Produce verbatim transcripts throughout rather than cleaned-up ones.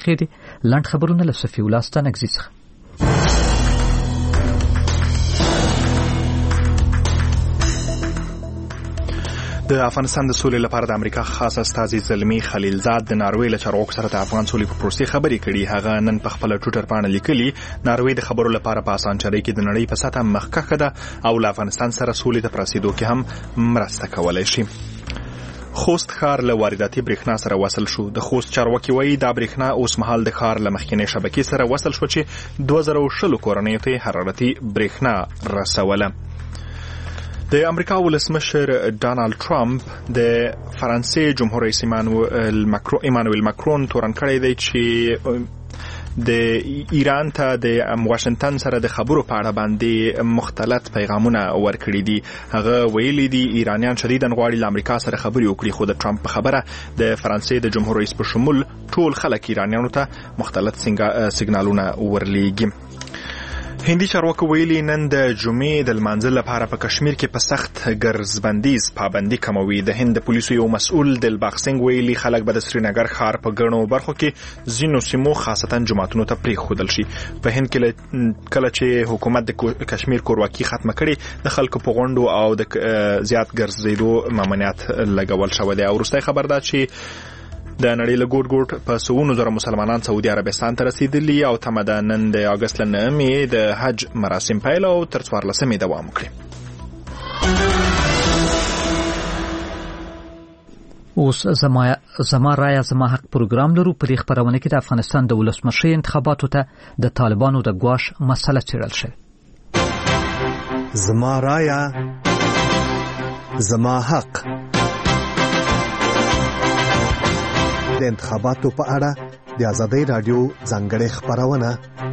خیری لاند خبرونه له صفی الله ستانګزي څخه. د افغانستان د سولې لپاره د امریکا خاص استازي زلمی خلیلزاد د ناروې له چارواکو سره د افغان سولې په پروسې خبرې کړي. هغه نن په خپل ټویټر باندې لیکلي ناروې د خبرو لپاره په اسانچرۍ کې د نړۍ په سطح مخکښه ده او له افغانستان سره سولې ته رسیدو کې هم مرسته کولای شي. خوست ښار له وارداتي برېښنا سره وصل شو. د خوست چارواکي وایي دا برېښنا اوس مهال د ښار له مخکینۍ شبکې سره وصل شو چې دوه زره او شل کورنیو ته حرارتي برېښنا رسوله. د امریکا ولسمشر ډانالډ ټرمپ د فرانسې جمهور رئیس ایمانوئل ماکرون تورن کړی دی چې د ایران ته د واشنگټن سره د خبرو په اړه باندې مختلف پیغامونه ورکړي دي. هغه ویلي دي ایرانیان شدیداً غواړي له امریکا سره خبرې وکړي، خو د ټرمپ په خبره د فرانسې د جمهور رئیس په شمول ټول خلک ایرانیانو ته مختلف سیګنالونه ورلیږي. هندي چارواکو ویلي نن د جمعې د لمانځه لپاره په کشمیر کې په سخت ګرځبندیز پابندي کوي. د هند پولیسو یو مسؤل دلباغ سنگ ویلي خلک به د سرینګر ښار په ګڼو برخو کې ځینو سیمو خاصتا جماعتونو ته پرېښودل شي. په هند کې کله چې حکومت د کشمیر کورواکي ختمه کړي د خلکو په غونډو او د زیات ګرځېدو ممنوعیت لګول شوی دی. او وروستی خبر ده چې د نړۍ له ګوټ ګوټ په سوونو زره مسلمانان سعودي عربستان ته رسیدلي او تمه ده نن د اګست له نهمې د حج مراسم پیل او تر څوارلسمې دوام وکړي. اوس زما زما رایه زما حق پروګرام لرو. په دې خبرونه کې د افغانستان د ولسمشر انتخاباتو ته د طالبانو د ګواښ مسله څېړل شوې. زما رایه زما حق د انتخاباتو په اړه د آزادۍ رادیو ځانګړې خبرونه.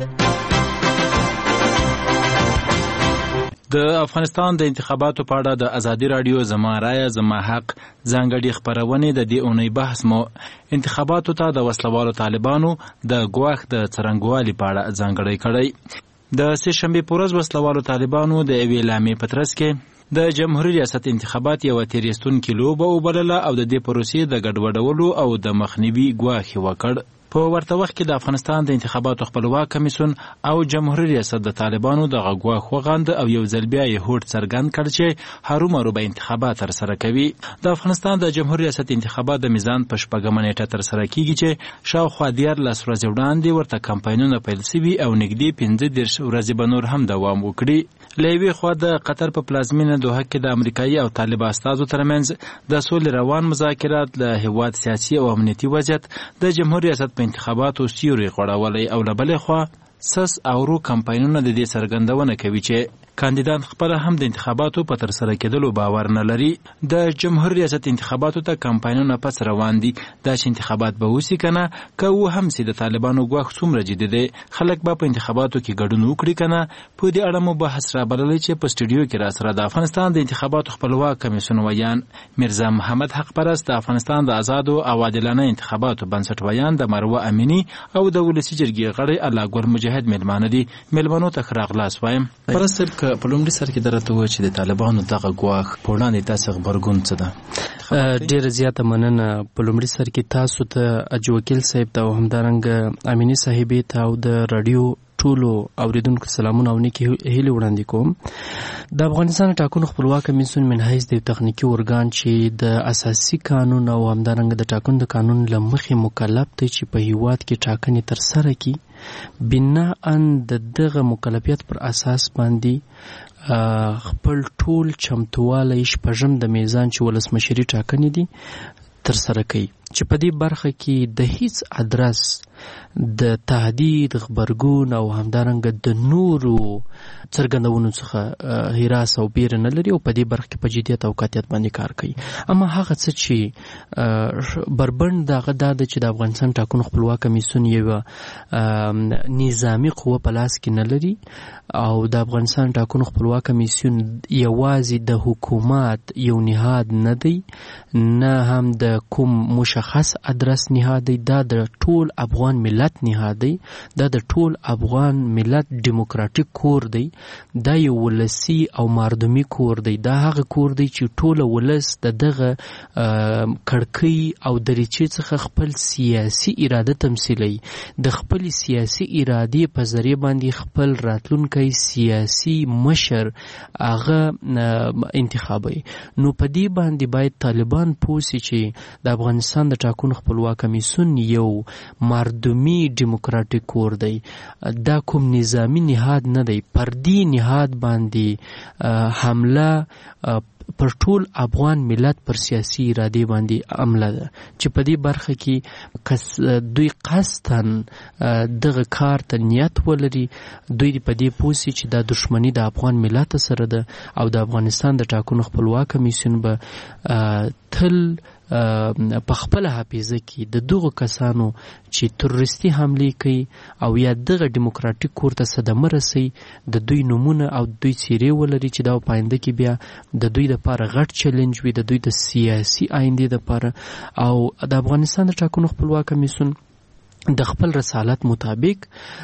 د افغانستان د انتخاباتو په اړه د آزادۍ رادیو زما رایه زما حق ځانګړې خبرونه د دې اونۍ بحث مو انتخاباتو ته د وسلوالو طالبانو د ګواښ د څرنګوالي په اړه ځانګړې کړی. د سه شنبې په ورځ وسلوالو طالبانو د یوې لامې په ترڅ کې د جمهوریت ریاست انتخابات یو تیریستونکې لوبه وبلله او د دې پروسې د ګډوډولو او د مخنیوي ګواښ وکړ. په ورته وخت کې د افغانستان د انتخاباتو خپلواک کمیسیون او جمهوریت ریاست د طالبانو د غواخ وغاند او یو ځل بیا یې هوډ څرګند کړ چې هرومرو به انتخابات ترسره کوي. د افغانستان د جمهوریت ریاست انتخابات د میزان په شپږمه نیټه ترسره کیږي چې شاوخوا دیارلس ورځې وړاندې ورته کمپاینونه پیل شوي او نږدې پنځه دېرش ورځې به نور هم دوام وکړي. له یوې خوا د قطر په پلازمینه دوحه کې د امریکایي او طالب استازو ترمنځ د سولې روان مذاکرات له هیواد سیاسي او امنیتي وضعیت د جمهوریت ریاست په انتخاباتو سیوري غوړولی او له بلې خوا سس او رو کمپاینونه د دې څرګندونه کوي چې کاندیدان خپل هم د انتخاباتو په تر سره کېدلو باور نه لري. د جمهوریت ریاست انتخاباتو ته کمپاینونه پس روان دي. دا چې انتخابات به وسی کنه که و هم سي د طالبانو ګواښ څومره جدي دی خلک به په انتخاباتو کې ګډون وکړي کنه. په دې اړه مو بحث را بللی چې په سټوډیو کې را سره د افغانستان د انتخاباتو خپلواک کمیسیون ویان میرزا محمد حق پرست، د افغانستان د آزادو او عادلانه انتخاباتو بنسټ ویان د مروه امینی او د ولسی جرګې غړي الله ګل مجاهد ملمانه دي. ملمنو ته خراغلاس وایم. پرست په لومړي سر کې درته و چې د طالبانو دغه ګواښ په وړاندې تاسو خبرګون څه ده؟ ډېر زیاته مننه. په لومړي سر کې تاسو ته اج وکیل صاحب ته او همدارنګه امینی صاحبې ته او د رادیو ټولو اوریدونکو سلامونه او نیکی هیله وړاندې کوم. د افغانستان ټاکنو خپلواک کمیسیون من حیث د تخنیکی ارګان چې د اساسي قانون او همدارنګه د ټاکنو د قانون لمخې مکلف دی چې په هیواد کې ټاکنې تر سره کړي. بناءً د دغه مکلفیت پر اساس باندې خپل ټول چمتوالی شپږم د میزان چې ولسمشري ټاکنې دي تر سره کوي چې په دې برخه کې د هیڅ ادرس د تهدید خبرګون او همدارنګه د نورو څرګندونو څخه هراس او بیر نه لري او په دې برخه کې په جدیت او قاطعیت باندې کار کوي. اما هغه څه چې بربند دغه د چې د افغانستان ټاکنو خپلواک کمیسیون یو نظامی قوه په لاس کې نه لري او د افغانستان ټاکنو خپلواک کمیسیون یوازې د حکومت یو نهاد نه دی، نه هم د کوم مشر مشخص ادرس نهاد دی، دا د ټول افغان ملت نهاد دی، دا د ټول افغان ملت دیموکراتیک کور دی، دا یو ولسی او مردمی کور دی، دا هغه کور دی چې ټول ولس د دغه کړکۍ او دریچې څخه خپل سیاسي اراده تمثیلوي، د خپل سیاسي ارادې په ذریعه باندې خپل راتلونکی سیاسي مشر هغه انتخابوي. نو په دې باندې باید طالبان پوه سي چې د افغانستان د ټاکنو خپلواک کمیسیون یو مردمی ډیموکراټیک کور دی، دا کوم نظامی نهاد نه دی، پردي نهاد باندې حمله پر ټول افغان ملت پر سیاسي ارادې باندې عمله ده چې په دې برخه کې کس دوی قصدن دغه کار ته نیت ولري، دوی په دې پوه سي چې دا دښمني د افغان ملت سره ده او د افغانستان د ټاکنو خپلواک کمیسیون به تل په خپل حافظه کې د دغه کسانو چې تروریستي حمله کوي او یا دغه دیموکراتیک کور ته صدمه رسي د دوی نمونه او دوی څیرې ولري چې دا پاینده کې بیا د دوی لپاره غټ چیلنج وي، د دوی د سیاسي آینده لپاره. او د افغانستان د ټاکنو خپلواک کمیسیون د خپل رسالت مطابق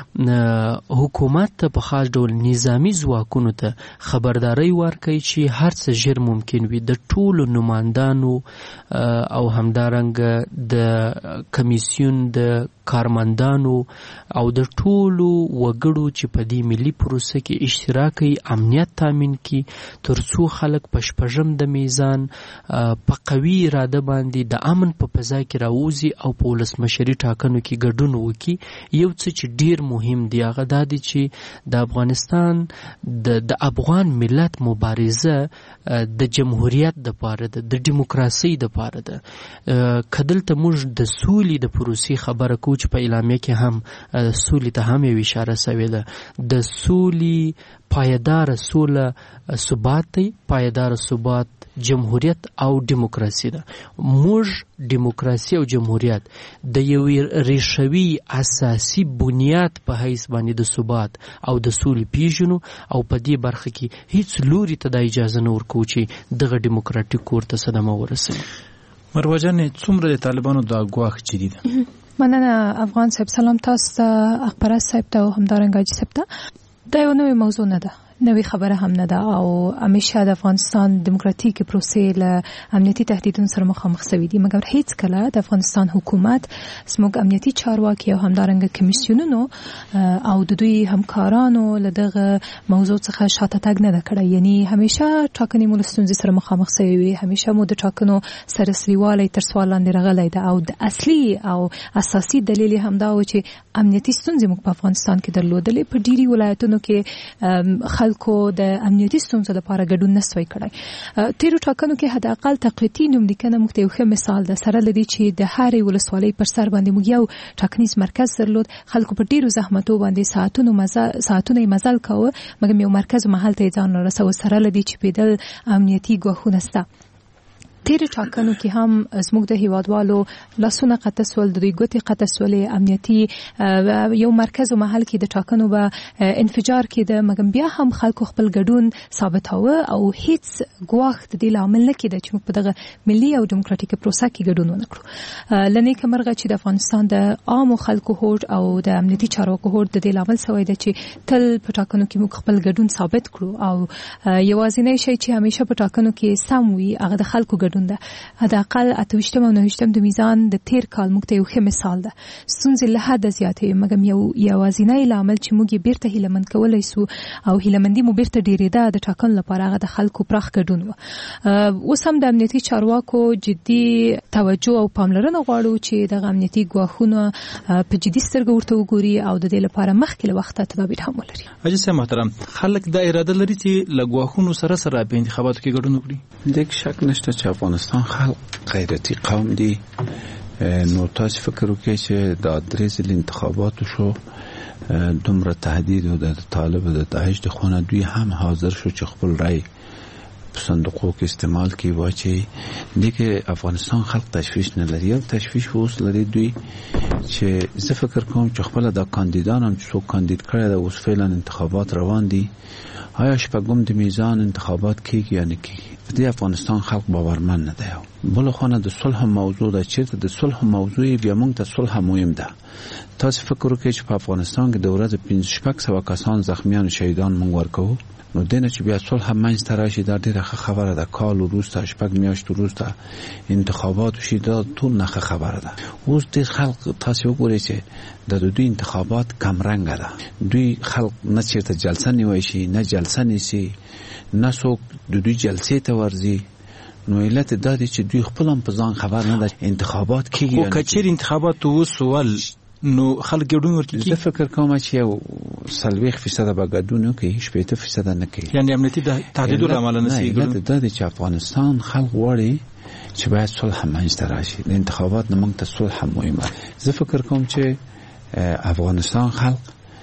حکومت ته په خاص ډول نظامی ځواکونو ته خبرداري ورکوي چې هر څه ژر ممکن وي د ټولو نمایندانو او همدارنګه د کمیسیون د کارمندانو او د ټولو وګړو چې په دې ملي پروسه کې اشتراک کوي امنیت تامین کړي، ترڅو خلک په شپږم د میزان په قوي اراده باندې د امن په فضا کې راوځي او په ولسمشري ټاکنو کې ګډون وکړي. یو څه چې ډیر مهم دی هغه دا دی چې د افغانستان د د افغان ملت مبارزه د جمهوریت دپاره ده، د دیموکراسۍ دپاره ده. که دلته موږ د سولې د پروسې خبره کوو چې په اعلامیه کې هم سولې ته هم یو اشاره سوې ده، د سولې پایدار سوله ثبات دی، پایدار ثبات جمهوریت او دیموکراسي ده. موږ دیموکراسي او جمهوریت د یو ریښوي اساسي بنیاد په حیث باندې د ثبات او د سولې پیژنو او په دې برخه کې هیڅ لوري ته د اجازه نه ورکوو چې دغه دیموکراتیک کور ته صدمه ورسوي. مروه جانې، څومره د طالبانو دا ګواښ جدي ده؟ مننه افغان صاحب، سلام تاسو ته، اخبارات صاحب ته او همدارنګه حاجي صاحب ته. دا یو نوې موضوع نه ده، نوې خبره هم نه ده او همیشه د افغانستان دیموکراتیک پروسې له امنیتي تهدیدونو سره مخامخ شوي دي، مګر هیڅ کله د افغانستان حکومت زموږ امنیتي چارواکي او همدارنګه کمیسیونونو او د دوی همکارانو له دغه موضوع څخه شاته تګ نه ده کړی. یعنی همیشه ټاکنې مو له ستونزې سره مخامخ شوي وي، همیشه مو د ټاکنو سره سریوالی تر سوال لاندې راغلی ده او د اصلي او اساسي دلیل هم دا و چې امنیتي ستونزې موږ په افغانستان کې درلودلې. په ډیری ولایتونو کې خلکو د امنیتي ستونزو لپاره ګډون نشوی کړی. تیرو ټاکنو کې حد اقل تقریتي نوملیکنه موږ ته یو ښه مثال ده، سره لدی چې د هرې ولسوالۍ پر سر باندې موږ یو ټاکنیز مرکز درلود. خلکو په ډیرو زحمتو باندې ساعتونو مزل ساعتونه مزل کاوه، مګر یو مرکز محل ته ځان رسو، سره لدی چې پیدل امنیتي ګواښونه سته. تیرې ټاکنو کې هم زموږ د هیوادوالو لاسونه قطع سول، د دوی ګوتې قطع سولې، امنیتي یو مرکز او محل کې د ټاکنو به انفجار کېده، مګر بیا هم خلکو خپل ګډون ثابتاوه او هیڅ ګواښ د دې لامل نه کېده چې موږ په دغه ملي او دیموکراتیک پروسه کې ګډون ونه کړو. له نیکه مرغه چې د افغانستان د عامو خلکو هوډ او د امنیتي چارواکو هوډ د دې لامل شوی ده چې تل په ټاکنو کې موږ خپل ګډون ثابت کړو او یوازینی شی چې همیشه په ټاکنو کې سم وي هغه د خلکو ګډون ده. حداقل اتویشتم او نهویشتم د میزان د تیر کال موږ ته یو ښه مثال ده. ستونزې له حده زیاتې وي، مګر یو یوازینی لامل چې موږ یې بیرته هیلهمند کولی سو او هیلهمندي مو بیرته ډېرېده د ټاکنو لپاره هغه د خلکو پراخ ګډون و. اوس هم د امنیتي چارواکو جدي توجه او پاملرنه غواړو چې دغه امنیتي ګواښونه په جدي سترګه ورته وګوري او د دې لپاره مخکې له وخته تدابیر هم ولري. حاجي صاحب محترم، خلک دا اراده لري چې له ګواښونو سره سره په انتخاباتو کې ګډون وکړي؟ دغه شک نشته چې افغانستان خلق غیرتی قوم دی. نو تاسو فکر وکړئ چې د درې ځل انتخاباتو شو دومره تهدید او د طالب د داعش د خونه دوی هم حاضر شو چې خپل رای په صندوقو کې استعمال کړي واچي. دغه افغانستان خلق تشویش نه لري، یو تشویش اوس لري دوی چې زه فکر کوم چې خپل د کاندیدانو چې څو کاندید کړي د اوس فعلا انتخابات روان دي آیا شپږم د میزان انتخابات کیږي یا نه کیږي؟ په دې افغانستان خلک باورمن نه دی. بل خو د صلح موضوع د چیرته د صلح موضوع بیا موږ ته صلح مهم ده. تاسو فکر وکړئ چې په افغانستان کې د ورځې پنځه شپږ سوه کسان زخمیان شهیدان موږ ورکوو، نو دنه چې بیا صلح منځته راشي دا ډیره ښه خبره ده. کال وروسته شپږ میاشتې وروسته انتخابات وشي دا ټول نه ښه خبره ده. اوس ډېر خلک تاسو وګورئ چې د دوی انتخابات کمرنګه ده. دوی خلک نه چېرته جلسه نیوی شي، نه جلسه نیسي، نه څوک د دوی جلسې ته ورځي. نو علت دا دی چې دوی خپل هم په ځان خبر نه ده انتخابات کیږي. خو که چېرې انتخابات وسول نو خلک ګډون ورکړي. زه فکر کوم چې یو څلوېښت فیصده به ګډون وکړي، شپېته فیصده نه کوي. یعنې امنیتي تهدیدو له امله نه سي ګډون. علت دا دی چې افغانستان خلک غواړي چې باید صلح منځته راشي. د انتخابات نه موږ ته صلح مهمه. زه فکر کوم چې افغانستان خلک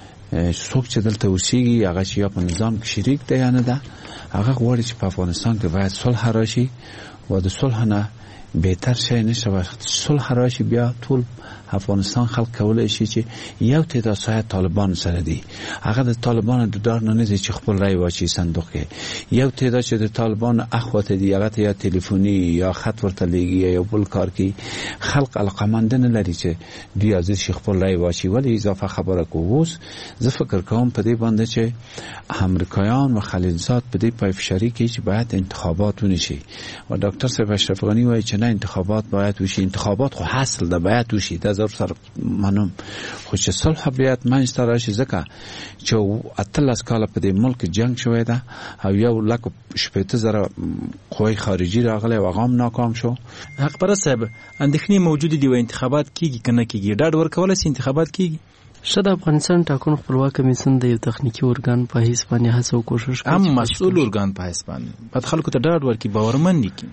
څوک چې دلته اوسېږي هغه چې یا په نظام کې شریک دی یا نه ده، هغه غواړي چې په افغانستان کې باید صلح راشي و د صلح نه بهتر شی نشته. صلح راشي بیا ټول افغانستان خلک کولای شي چې یو تعداد سایه طالبان سره دي، هغه د طالبان د دار نه نه دي چې خپل رای واچي صندوق کې. یو تعداد چې د طالبان اخواته دي هغه ته یا تلیفوني یا خط ورته لګي یا بل کار کوي. خلک علاقمند نه لري چې دوی از شي خپل رای واچي. ولی اضافه خبره کو اوس زه فکر کوم په دې باندې چې امریکایان و خلیلزاد په دې پایفشاری کې چې باید انتخابات ونشي و ډاکټر صاحب اشرف غنی وایي چې نه انتخابات باید وشي. انتخابات خو حاصل ده باید وشي، دا ضرور سره منم. خو چې صلح باید منځته راشي ځکه چې اتلس کاله په دې ملک جنگ شوی ده او یو لک شپېته زره قوی خارجي راغلی او هغه هم ناکام شو. حق پرست صاحب اندېښنې موجودې دي و انتخابات کیږي که نه کیږي، ډاډ ورکولی شي انتخابات کیږي؟ ښه، د افغانستان ټاکنو خپلواک کمیسیون د یو تخنیکي ارګان په حیث باندې هڅه او کوشش کوي هم مسؤل ارګان په حیث باندې باید خلکو ته ډاډ ورکړي، باورمن کړي.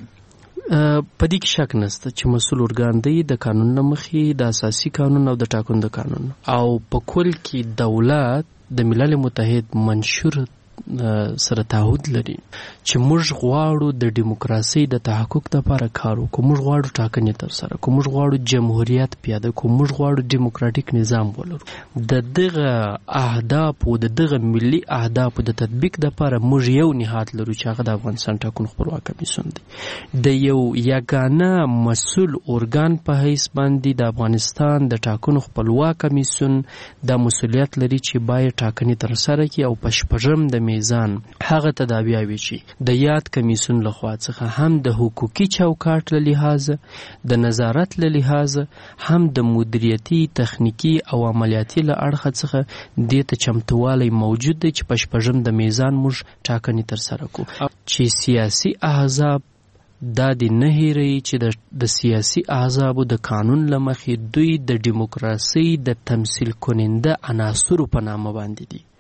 په دې کې شک نشته چې مسؤل ارګان دی د قانون نه مخې د اساسي قانون او د ټاکنو د قانون او په کل کې دولت د ملل متحد منشور سره تعهد لري چې موږ غواړو د دیموکراسي د تحقق لپاره کار وکړو، موږ غواړو ټاکنې ترسره کړو، موږ غواړو جمهوریت پیاده کړو، موږ غواړو دیموکراتیک نظام ولرو. د دغه اهدافو د دغه ملي اهدافو د تطبیق لپاره موږ یو نهاد لرو چې هغه د افغانستان ټاکنو خپلواک کمیسیون دی. د یو یګانه مسؤل ارګان په حیث باندې د افغانستان د ټاکنو خپلواک کمیسیون د مسؤلیت لري چې باید ټاکنې ترسره کړي او په شپږم د میزان هغه تدابیاوي چې د یاد کمیسیون لخوا څخه هم د حقوقي چوکاټ له لحاظه د نظارت له لحاظه هم د مدیریتي تخنیکی او عملیاتي له اړخه څخه دې ته چمتوالی موجود دی چې په شپږم د میزان موږ ټاکنې ترسره کړو چې سیاسي احزاب دا د نه هیري چې د سیاسي احزابو د قانون لمخې دوی د دیموکراسي د تمثیل کننده عناصر په نامه باندې دي.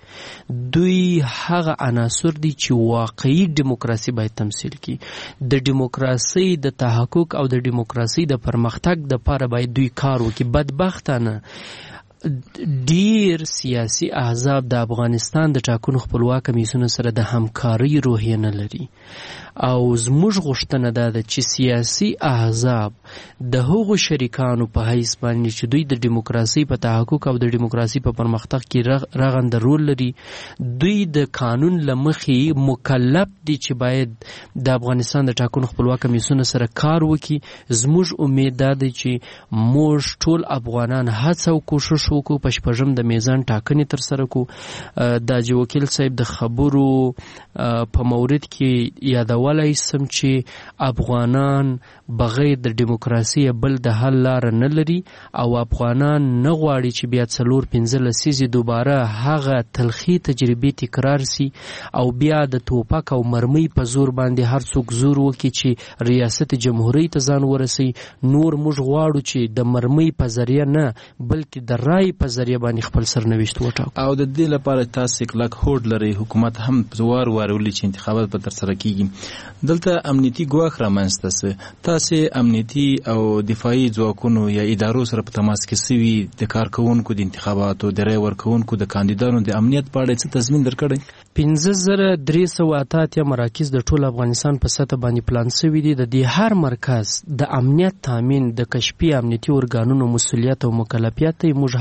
دوی هغه عناصر دي چې واقعي دیموکراسي باید تمثیل کړي. د دیموکراسي د تحقق او د دیموکراسي د پرمختګ لپاره باید دوی کار وکړي. بدبختانه ډیر سیاسي احزاب د افغانستان د ټاکنو خپلواک کمیسیون سره د همکارۍ روحیه نه لري او زموږ غوښتنه دا ده چې سیاسي احزاب د هغو شریکانو په حیث باندې چې دوی د دیموکراسي په تحقق او د دیموکراسي په پرمختګ کې رغنده رول لري، دوی د قانون له مخې مکلف دي چې باید د افغانستان د ټاکنو خپلواک کمیسیون سره کار وکړي. زموږ امید دا دی چې موږ ټول افغانان هڅه او کوشش وکړو په شپږم د میزان ټاکنې ترسره کړو. د حاجي وکیل صاحب د خبرو په مورد کې یادول ولی سم چې افغانان بغیر د دیموکراسي بل د حل لار نه لري او افغانان نه غواړي چې بیا څلور پنځه لسیزې دوباره هغه تلخی تجربې تکرار سي او بیا د توپک او مرمۍ په زور باندې هر څوک زور وکړي چې ریاست جمهوریت ته ځان ورسي. نور موږ غواړو چې د مرمۍ په ذریعه نه بلکې د رای په ذریعه باندې خپل سرنوشت وټاکو. او د دې لپاره تاسو کلک هوډ لري حکومت هم زوار وارولي چې انتخابات به ترسره کیږي. دلته امنیتي ګواښ رامنځته سي. تاسو امنیتي او دفاعي ځواکونو یا ادارو سره په تماس کې سوي د کارکونکو د انتخاباتو د رای ورکونکو د کاندیدانو د امنیت په اړه څه تضمین درکړي؟ پنځه زره درې سوه اته اتیا مراکز د ټول افغانستان په سطح باندې پلان شوي دي. د دې هر مرکز د امنیت تامین د کشفي امنیتي ارګانونو مسؤلیت او مکلفیت موږ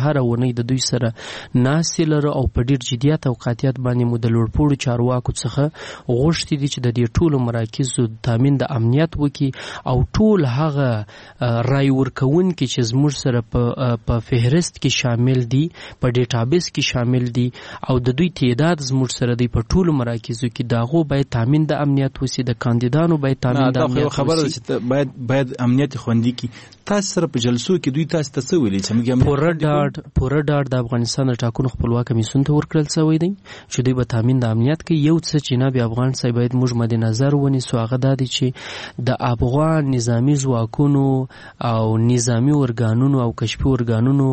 هر ونی د دوی سره ناسې لرو او په ډیر جدیت او قاطعیت باندې مو د لوړپوړو چارواکو څخه غوښتي دي چې د دې ټولو مراکزو تامین د امنیت وکي او ټول هغه رای ورکوونکي چې زموږ سره په فهرست کې شامل دي په ډیټابیس کې شامل دي او د دوی تعداد زموږ سره دی په ټولو مراکزو کې داغو باید تامین د امنیت وسی د کاندیدانو باید تامین د امنیت وسی خبره چې باید باید امنیت خوندي کی تاسو سره په جلسو کې دوی تاسو ته څه ویلي چې موږ پوره ډاډ پوره ډاډ د افغانستان د ټاکنو خپلواک کمیسیون ته ورکړل شوی دی چې دوی به تامین د امنیت کې یو څه چې نه به افغان صاحب باید موږ مد نظر ونیسو هغه دا دی چې د افغان نظامی ځواکونو او نظامی ارګانونو او کشفي ارګانونو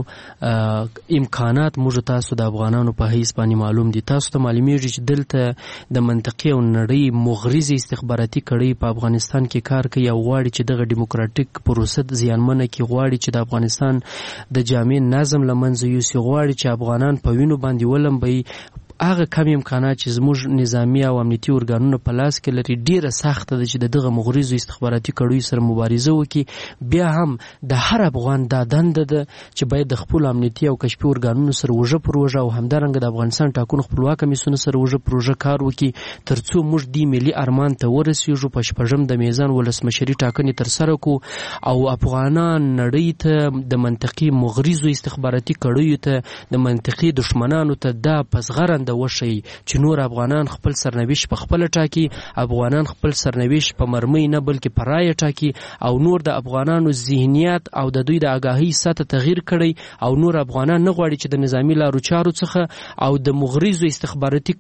امکانات موږ تاسو د افغانانو په حیث باندې معلوم دي. تاسو ته معلومیږي چې دلته د منطقي او نړۍ مغرضي استخباراتي کړۍ په افغانستان کې کار کوي او غواړي چې دغه دیموکراتیک پروسه زیانمنه کې غواړي چې د افغانستان د جامع نظم لمنځه یوسي غواړي چې افغانان په وینو باندې ولمبي هغه کم امکانات چې زموږ نظامی او امنیتي ارګانونه په لاس کې لري ډیره سخته ده چې دغه مغرضو استخباراتي کړیو سره مبارزه وکړي. بیا هم د هر افغان دا دنده ده چې باید د خپل امنیتي او کشفي ارګانونو سره وژه پروژه او همدارنګه د افغانستان ټاکنو خپلواک کمیسیون سره وژه پروژه کار وکړي ترڅو موږ د ملي ارمان ته ورسیږو په شپږم د میزان ولسمشري ټاکنې تر سره کو او افغانان نړۍ ته د منطقي مغرضو استخباراتي کړیو ته د منطقي دشمنانو ته دا پسغرن د وشي چې نور افغانان خپل سرنوشت په خپل ټاکي افغانان خپل سرنوشت په مرمۍ نه بلکې په رایه ټاکي او نور د افغانانو ذهنیت او د دوی د آگاهی سطح تغییر کړي او نور افغانان نه غواړي چې د نظامی لارو چارو څخه او د مغرضو استخباراتي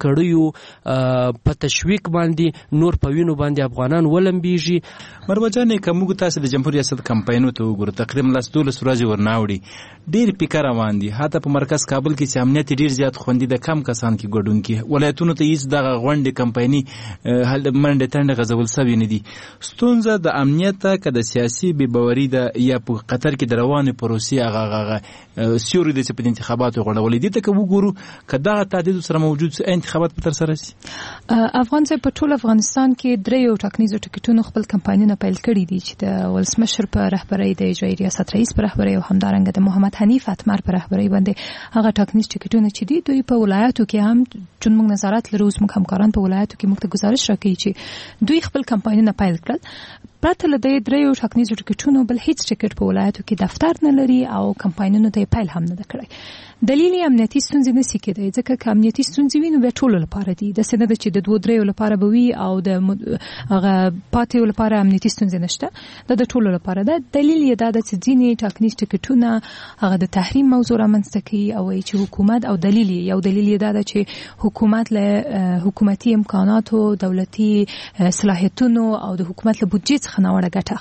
کړیو په تشویق باندې نور په وینو باندې افغانان ولمبيږي. مروجانې کومه تاسو د جمهوریت ریاست کمپاینو ته وګورئ تقریبا لاس دولس ورځې ورناوړي ډیر فکر روان دي حتی په مرکز کابل کې چې امنیت ډیر زیات خوندي د کم کسان کې ګډون کې ولایتونو ته هیڅ دغه غونډې کمپایني هل منډه تنډه غزول سوي نه دي. ستونزه د امنیت که د سیاسي بې باوري ده یا په قطر کې د روانې پروسې هغه هغه سیوري د په انتخاباتو غونډولې دي ته که وګورو که دغه تعداد سره موجود انتخابات په تر سره شي. افغان ځای په ټول افغانستان کې درې ټاکنیزو ټکټونو خپل کمپاینونه پیل کړي دي چې د ولسمشر په رهبرۍ د اجرایي ریاست رئیس په رهبرۍ او همدارنګه د محمد حنیف اتمر په رهبرۍ باندې هغه ټاکنیز ټکټونه چې دي دوی په ولایتو کې هم چون موږ نظارت لرو اوس موږ همکاران په ولایتو کې موږ ته گزارش راکوي چې دوی خپل کمپاینونه پیل کړل پرته له دې درېیو ټاکنیزو ټکټونو بل هیڅ ټکټ په ولایتو کې دفتر نه لري او کمپاینونو ته پیل هم نه کړی. دلیل یې امنیتي ستونزې نشي کېدای ځکه که امنیتي ستونزې وي نو بیا ټولو لپاره دي داسې نه ده چې د دوو درېیو لپاره به وي او د هغه پاتېو لپاره امنیتي ستونزې نشته دا د ټولو لپاره ده. دلیل یې دا ده چې ځینې ټاکنیز ټکټونه هغه د تحریم موضوع رامنځته کوي او وایي چې حکومت او دلیل یې یو دلیل یې دا ده چې حکومت له حکومتي امکاناتو دولتي صلاحیتونو او د حکومت له بودجې څخه ناوړه ګټه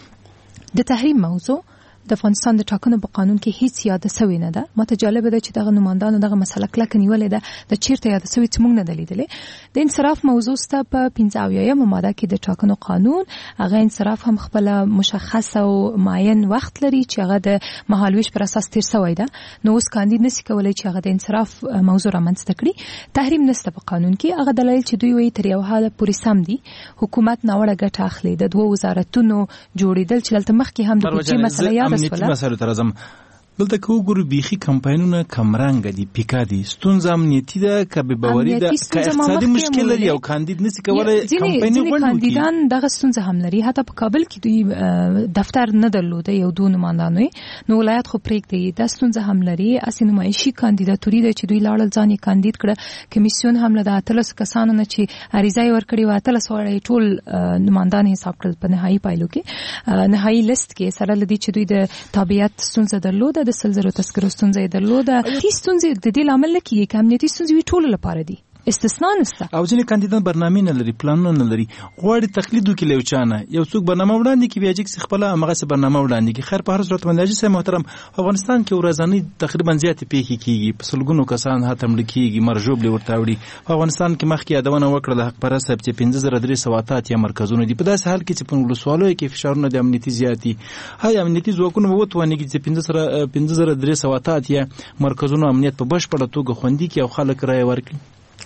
اخلي. د تحریم موضوع د افغانستان د ټاکنو په قانون کې هیڅ یاد شوی نه ده. ماته جالب ده چې دغه نمائندانو دغه مسله کلک نیولې ده د چیرته یاد شوی چې موږ نه دلیدلې. د انصراف موضوع ست په پنځه اویایم ماده کې د ټاکنو قانون هغه انصراف هم خپل مشخص او معین وخت لري چې هغه د مهالویش پر اساس تیر شوی ده. نو اوس کاندید نشي کولای چې هغه د انصراف موضوع رامنځته کړي. تحریم نشته په قانون کې. هغه دلایل چې دوی وایي تر یو حد پورې سم دي. حکومت ناوړه ګټه اخلي. د دوه وزارتونو جوړیدل چې دلته مخکې هم د بودجې مسله یاد امنیتي مسایلو ته راځم. دلته که وګورو بیخي کمپاینونه کمرنګه دي پیکا دي ستونزه امنیتي ده که بې باوري ده که اقتصادي مشکل لري او کاندید نشي کولی کمپایني غونډ وکړي. کاندیدان دغه ستونزه هم لري. حتی په کابل کې دوی دفتر نه درلوده یو دوه نمائندانو نو ولایت خو پرېږدي دا ستونزه هم لري. اسې نمایشي کاندیداتوري ده چې دوی لاړل ځان یې کاندید کړه. کمیسیون هم له د اتلس کسانو نه چې عریضه یې ورکړې وه اتلس واړه ټول نمائندان حساب کړل په نهایي پایلو کې نهایي لیست کې سره له دې چې دوی د تابعیت ستونزه درلوده د سل زرو تذکرو ستونزه درلوده. امنیتي ستونزې د دې لامل نه کیږي چې امنیتي ستونزې وي ټولو لپاره دي استثناء نشته. او ځینې کاندیدان برنامه نه لري پلانونه نه لري غواړي تقلید وکړي له یو چا نه یو څوک برنامه وړاندې کوي بیا چې خپله همغسې برنامه وړاندې کوي. خیر په هر صورت باندې حاجي صاحب محترم افغانستان کې ورځنی تقریبا زیاتې پیښې کېږي په سلګونو کسان هاته مړه کېږي مرژوبلې ورته وړي. په افغانستان کې مخکې یادونه وکړه د حق پرست صاحب چې پنځه زره درې سوه اته اتیا مرکزونه دي. په داسې حال کې چې په ولسوالیو کې فشارونه د امنیتي زیات دي هاي امنیتي ځواکونه به وتوانېږي چې پنځه زره درې سوه اته اتیا مرکزونو امنیت په بشپړه توګه خوندي کړي او خلک رایه ورکړي.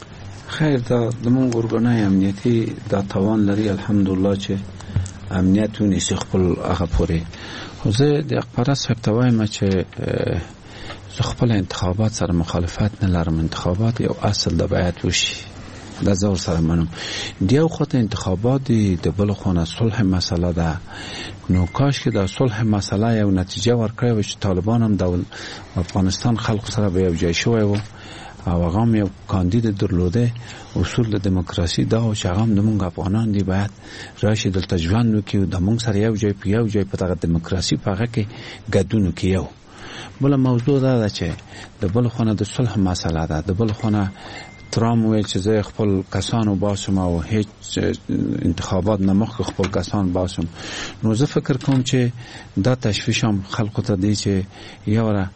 خیر دا د مونږ ورګنای امنیتي دا توان لري الحمدلله چې امنیت ونیسي خپل هغه پورې. خو زه د اقباره صاحب ته وایم چې زه خپل انتخابات سره مخالفت نه لرم. انتخابات یو اصل د باید وشي، د زور سره منم. دیو خو ته انتخابات د بل خونه صلح مسله ده. نو کاش کې د صلح مسله یو نتیجه ورکړي و چې طالبان هم د افغانستان خلق سره به یو ځای شوی و او هغه هم یو کاندید درلوده. اصول د دیموکراسي دا او چې هغه هم د موږ افغانان دی باید راشي دلته ژوند وکړي او د موږ سره یو ځای په یو ځای په دغه دیموکراسي په هغه کې ګډون وکړي. یو بل موضوع دا ده چې د بل خونه د صلح مسله ده. د بل خونه ترام ویل چې زه خپل کسانو باسم او هیڅ انتخابات نه مخکې خپل کسان باسم. نو زه فکر کوم چې دا تشویش هم خلکو ته دی چې یوره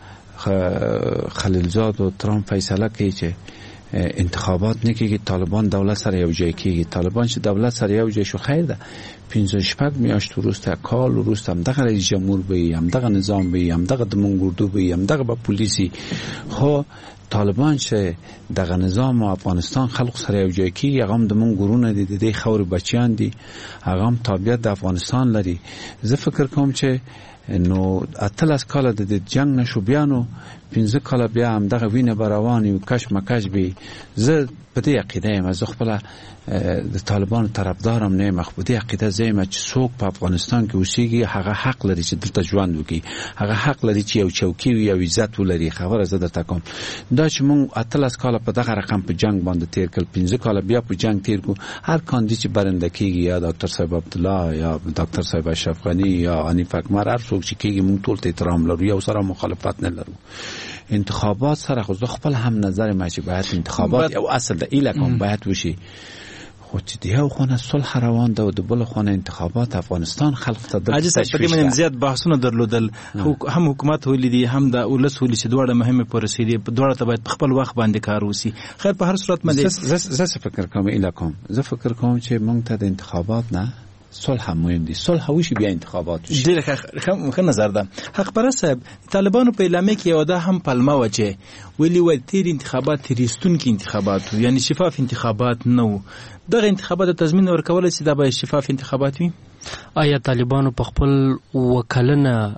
خلیلزاد او ترام فیصله کوي چې انتخابات نه کېږي، طالبان دولت سره یو ځای کېږي. طالبان چې دولت سره یو ځای شو خیر ده، پنځه شپږ میاشت وروسته کال وروسته همدغه رئیس جمهور به وي، همدغه نظام به وي، همدغه د موږ اردو به وي، همدغه به پولیسي. خو طالبان چې دغه نظام او افغانستان خلق سره یو ځای کېږي، هغه هم د موږ ګورونه دي، د دې خاورې بچیان دي، هغه هم تابعیت د افغانستان لري. زه فکر کوم چې نو اتلس کاله د جنگ نشو بیا نو پنځه کاله بیا هم دغه وینه برواني او کش مکش به. زه په دې عقیده یم، زه خپل د طالبانو طرفدارم نه یم، خو په دې عقیده زم چې څوک په افغانستان کې اوسېږي هغه حق لري چې دلته ژوند وکړي، هغه حق لري چې یو چوکۍ وي، یو عزت ولري. خبره زه درته کوم دا چې موږ اتلس کاله په دغه رقم په جنگ باندې تیر کړل، پنځه کاله بیا په جنگ تیر کو. هر کاندید چې برنده کېږي، یا ډاکټر صاحب عبدالله یا ډاکټر صاحب اشرف غنی یا حنیف اکمر، هر څوک چې کېږي موږ ټول ته احترام لرو، یو سره مخالفت نه لرو. انتخابات سره خو خپل هم نظر ما چې باید انتخابات یو اصل د ایله کوم باید وشي. خو چې دیو خونه صلح روان ده او د بل خونه انتخابات افغانستان خلق ته د اجازه په دې باندې زیات بحثونه درلودل. هم حکومت ولیدي هم د ولس ولې چې دوړه مهمه پروسې دي، دوړه ته باید خپل وخت باندې کار وسی. خیر په هر صورت باندې زه فکر کوم ایله کوم زه فکر کوم چې موږ ته د انتخابات نه صلح مهم دي. صلح وشي بیا انتخابات وشي. ډېر ښه نظر ده. حق پرست صاحب، طالبانو په اعلامیه کې یو دا هم پلمه و چې ویلي و تیر انتخابات تیریستونکي انتخابات یعنی شفاف انتخابات نه و. دغه انتخابات تضمین ورکول چې دا به شفاف انتخابات وي. آیا طالبانو په خپل وکلنه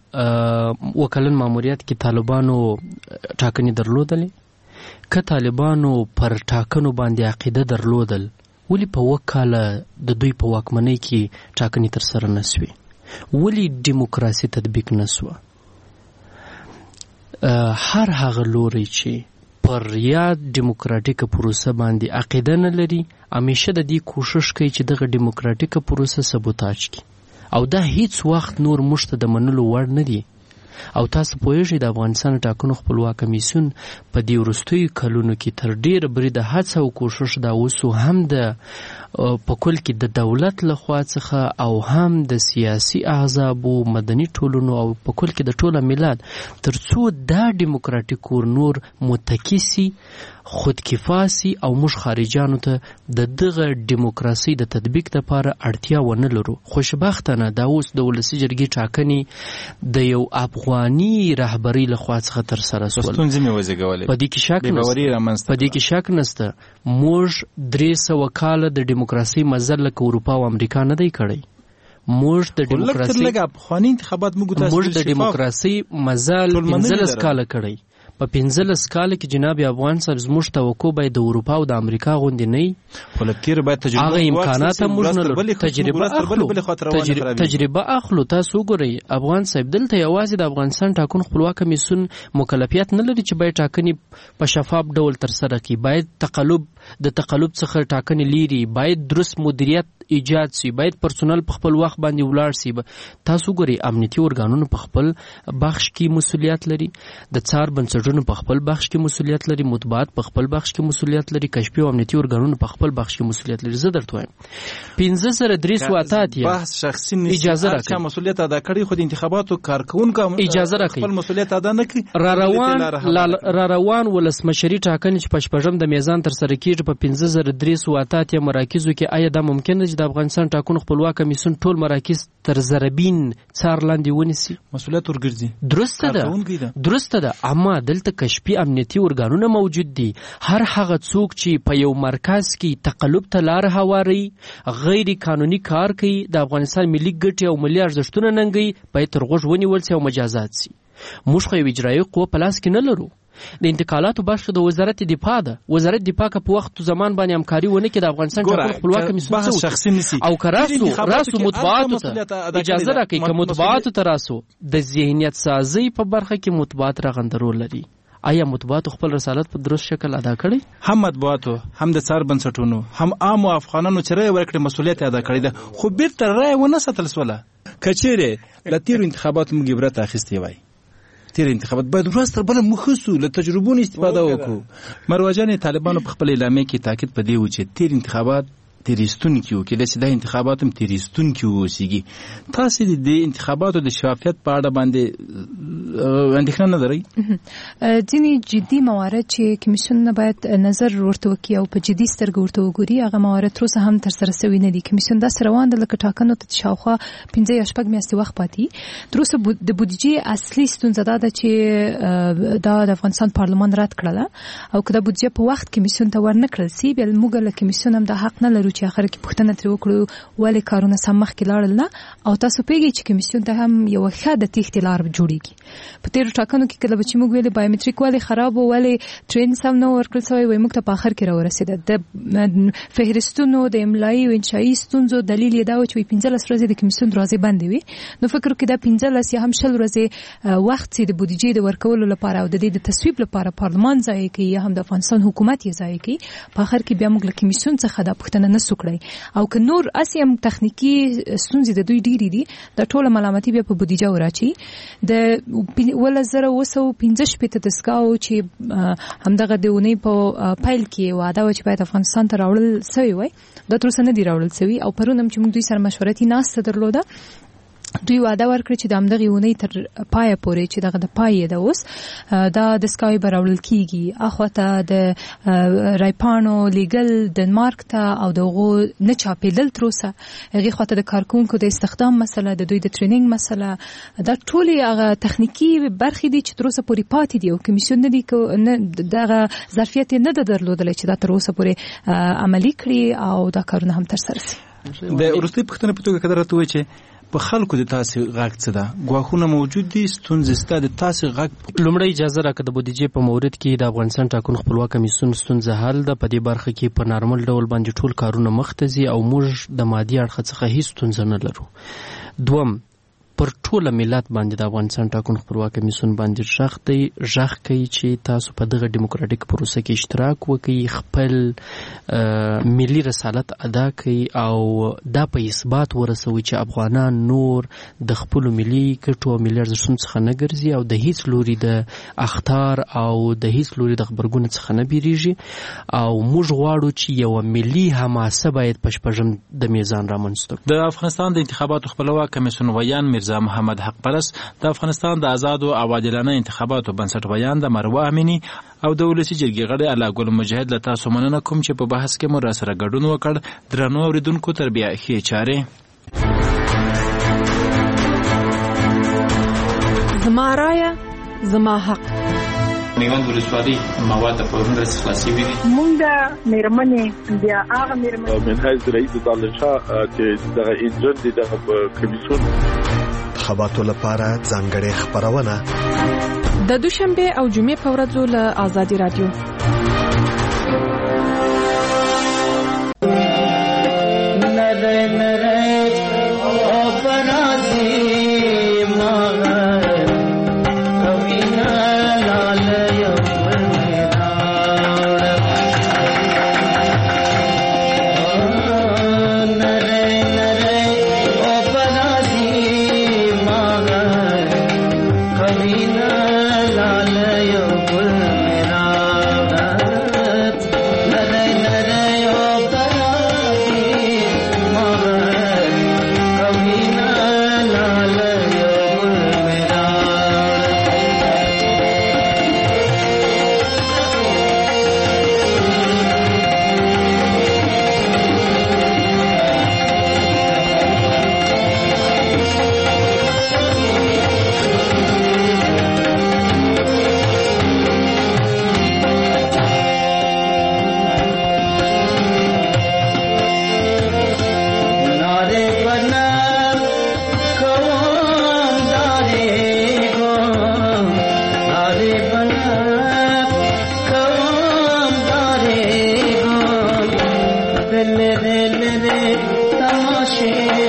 وکلن ماموریت کې طالبانو ټاکنې درلودلې؟ که طالبانو پر ټاکنو باندې عقیده درلودل ولی په وکاله د دوی په واکمنۍ کې ټاکنې تر سره نسوي؟ ولی دیموکراسي تطبیق نسوه؟ هر هغه لوري چې پر یاد دیموکراتیک پروسه باندې عقیده نه لري همیشه د دې کوشش کوي چې دغه دیموکراتیک پروسه سبوتاج کړي، او دا هیڅ وخت نور موږ ته د منلو وړ نه دي. او تاسو پوهیږئ د افغانستان ټاکنو خپلواک کمیسیون په دې وروستیو کلونو کې تر ډیره بریده هڅه او کوشش دا اوس هم د په کل کې د دولت لخوا څخه او هم د سیاسي احزابو، مدني ټولنو او په کل کې د ټوله ملت ترڅو دا دیموکراتیک نور متکي خودکفا سي او موږ خارجانو ته د دغه دیموکراسي د تطبیق لپاره اړتیا ونه لرو. خوشبختانه دا اوس د ولسي جرګې ټاکنې د یو افغاني رهبرۍ لخوا څخه تر سره سول. ستونزې مې وزېږولې، په دې کې شک نشته، په دې کې شک نشته. موږ درې سوه کاله د دیموکراسي مزل لکه اروپا او امریکا نه دی کړی. موږ د دیموکراسي موږ د دیموکراسي مزل پنځلس کاله کړی. په پنځلس کال کې جناب افغان سره زموږ توقع باید د اروپا او د امریکا غوندې نه وي. ولکه باید تجربه هغه امکانات موږ نه لرو. تجربه اخلو تجربه اخلو تاسو وګورئ افغان صاحب دلته یوازې د افغانستان ټاکنو خپلواک کمیسیون مکلفیت نه لري چې باید ټاکنې په شفاف ډول تر سره کړي. باید تقلب د تقلب څخه ټاکنې لیري، باید درست مدیریت ایجاد سی، باید پرسونل په خپل وخت باندې ولاړ سی. تاسو ګورئ امنیتي ارګانونو په خپل بخش کې مسولیت لري، د څار بنسټونو په خپل بخش کې مسولیت لري، مطبوعات په خپل بخش کې مسولیت لري، کشفي او امنیتي ارګانونو په خپل بخش کې مسولیت لري. زه درته وایم پنځه زره درې سوه اته اتیا بحث شخصي اجازه راکړي، مسولیت ادا کړي، خو د انتخاباتو کارکونکو اجازه راکړي خپل مسولیت ادا نه کوي. را روان را روان ولسمشري ټاکنې چې په شپږم د میزان تر سره کېږي په پنځه زره درې سوه اته اتیا مراکزو کې، آیا دا ممکن ده چې د افغانستان ټاکنو خپلواک کمیسیون ټول مراکز تر زربین څار لاندې ونیسي؟ مسولیت ورګرځي. درسته ده درسته ده اما دلته کشفي امنیتي ارګانونه موجود دي. هر هغه څوک چې په یو مرکز کې تقلب ته لار هواري، غیر قانوني کار کوي، د افغانستان ملي ګټې او ملي ارزښتونه ننګوي، باید تر غوږ ونیول سي او مجازات سي. موږ خو یو اجرایي قوه په لاس کې نه لرو. د انتقالاتو برخه د وزارت دفاع ده. وزارت دفاع که په وخت زمان باندې همکاري ونه کړي د افغانستان ټاکنو خپلواک کمیسیون څه شخصي نسی او کراسو راسو مطبوعاتو ته اجازه راکړي که مطبوعاتو ته راسو د ذهنیت سازي په برخه کې مطبوعات راغندرول لري. آیا مطبوعاتو خپل رسالت په درست شکل ادا کړي؟ هم مطبوعاتو هم د څار بنسټونو هم عام افغانانو چې رای ورکړي مسولیت ادا کړی ده، خو بیرته رای ونه ساتل سوله. کچېره د تیرو انتخاباتو موږ عبرت اخیستی وای. تیر انتخابات باید ورځ تر بله مخصو له تجربو استفاده وکړو. مروجان طالبانو په خپل اعلامیه کې تاکید پدې و چې تیر انتخابات تیریستونکي وو، کله چې د انتخاباتو تیریستونکي ووسیږي. تاسو د دې انتخاباتو د شفافیت په اړه باندې اندېښنه نه لرئ؟ ځینې جدي موارد چې کمیسیون باید نظر ورته وکړي او په جدي سترګه ورته وګوري، هغه موارد تر اوسه هم ترسره شوي نه دي. کمیسیون داسې روان ده لکه ټاکنو ته شاوخوا پنځه یا شپږ میاشتې وخت پاتې. تر اوسه د بودیجې اصلي ستونزه دا ده چې دا د افغانستان پارلمان رد کړله او که دا بودیجه په وخت کمیسیون ته ورنه کړل سي، بیا موږ له کمیسیون هم دا حق نه لرو چې اخر کې پوښتنه ترې وکړو ولې کارونه سم مخکې لاړل نه. او تاسو پوهېږئ چې کمیسیون ته هم یوه ښه د تېښتې لار جوړېږي. په تېرو ټاکنو کې کله به چې موږ ویلې بایومټریک ولې خراب و، ولې ټرین سم نه ورکړل سوی، وایي موږ ته په آخر کې راورسېده. د فهرستونو د املایي او انشایي ستونزو دلیل یې دا و چې وایي پنځلس ورځې د کمیسیون دروازې بندې وي. نو فکر وکړئ دا پنځلس یا هم شل ورځې وخت چې د بودیجې د ورکولو لپاره او د دې د تصویب لپاره پارلمان ضایع کوي یا هم د افغانستان حکومت یې ضایع کوي، په آخر کې بیا موږ له کمیسیون څخه دا پوښتنه نسو کړی. او که نور اسی هم تخنیکی ستونزې د دوی ډېرې دي، د ټوله ملامتي بیا په بودیجه وراچي. د ولس زره اوه سوه پنځه شپېته دستګاو چې همدغه د اونۍ په پیل کې وعده وه چې باید افغانستان ته راوړل سوی وای، دا تر اوسه نه دي راوړل سوي. او پرون هم چې موږ دوی سره مشورتي ناسته درلوده، دوی وعده ورکړه چې د همدغې اونۍ تر پایه پورې چې دغه د پای ده اوس دا دستګاوې به راوړل کېږي. اخواته د رایپاڼو لیږل ډنمارک ته او د هغو نه چاپېدل تر اوسه، هغې خواته د کارکوونکو د استخدام مسله، د دوی د ټرینینګ مسله، دا ټولې هغه تخنیکي برخې دي چې تر اوسه پورې پاتې دي او کمیسیون نه دي دغه ظرفیت یې نه ده درلودلی چې دا تر اوسه پورې عملي کړي او دا کارونه هم ترسره شي. د وروستۍ پوښتنې په توګه که درته ووایي چې په خلکو د تاسې غږ څه ده؟ ګواښونه موجود دي، ستونزې شته، د تاسې غږ؟ لومړی اجازه راکړه د بودیجې په مورد کې د افغانستان ټاکنو خپلواک کمیسیون ستونزه حل ده. په دې برخه کې په نارمل ډول باندې ټول کارونه مخته ځي او موږ د مادي اړخه څخه هیڅ ستونزه نه لرو. دوم، پر ټوله ملت باندې د افغانستان ټاکنو خپلواک کمیسیون باندې غږ دی، غږ کوي چې تاسو په دغه ډیموکراټیک پروسه کې اشتراک وکړئ، خپل ملي رسالت ادا کړئ او دا په اثبات ورسوي چې افغانان نور د خپلو ملي ګټو او ملي ارزښتونو څخه نه ګرځي او د هیڅ لوري د اخطار او د هیڅ لوري د غبرګون څخه نه بیریږي. او موږ غواړو چې یوه ملي حماسه باید په شپږم د میزان رامنځته کړو. د افغانستان د انتخاباتو خپلواک کمیسیون ویان میرزا محمد حق پرست، د افغانستان د آزادو او عادلانه انتخاباتو بنسټ ویان د مروه امینی او د ولسي جرګې غړي الله ګل مجاهد له تاسو مننه کوم چې په بحث کې مو راسره ګډون وکړ. درنو اوریدونکو تر بیا ښې چارې. زما رایه زما حق. میوند ولسوالۍ مواد په ورنډه خلاصي وي. مونږ د میرمنې بیا هغه میرمنې منهاج رئیس دالله شاه چې دغه ایجنټ دی دغه کمیسیون انتخاباتو لپاره ځانګړې خبرونه د دوشنبه او جمعې په ورځو له آزادي رادیو. لره لره تماشه